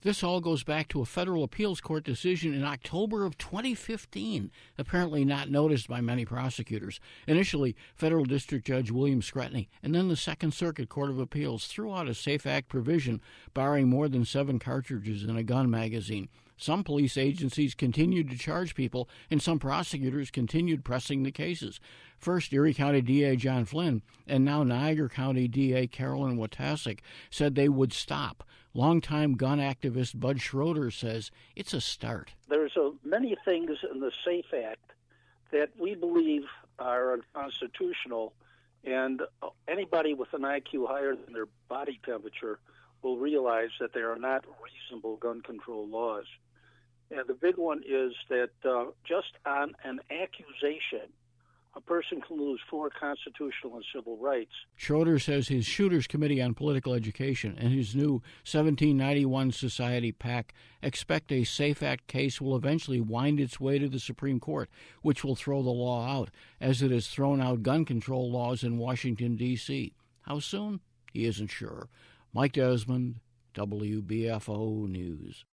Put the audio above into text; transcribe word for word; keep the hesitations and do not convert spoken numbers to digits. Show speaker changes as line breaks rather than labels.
This all goes back to a federal appeals court decision in October of twenty fifteen, apparently not noticed by many prosecutors. Initially, Federal District Judge William Scretany and then the Second Circuit Court of Appeals threw out a SAFE Act provision barring more than seven cartridges in a gun magazine. Some police agencies continued to charge people, and some prosecutors continued pressing the cases. First, Erie County D A John Flynn and now Niagara County D A Carolyn Watasek said they would stop. Longtime gun activist Bud Schroeder says it's a start.
There's a, many things in the SAFE Act that we believe are unconstitutional, and anybody with an I Q higher than their body temperature will realize that they are not reasonable gun control laws. And the big one is that uh, just on an accusation, a person can lose four constitutional and civil rights.
Schroeder says his Shooters Committee on Political Education and his new seventeen ninety-one Society PAC expect a SAFE Act case will eventually wind its way to the Supreme Court, which will throw the law out, as it has thrown out gun control laws in Washington, D C How soon? He isn't sure. Mike Desmond, W B F O News.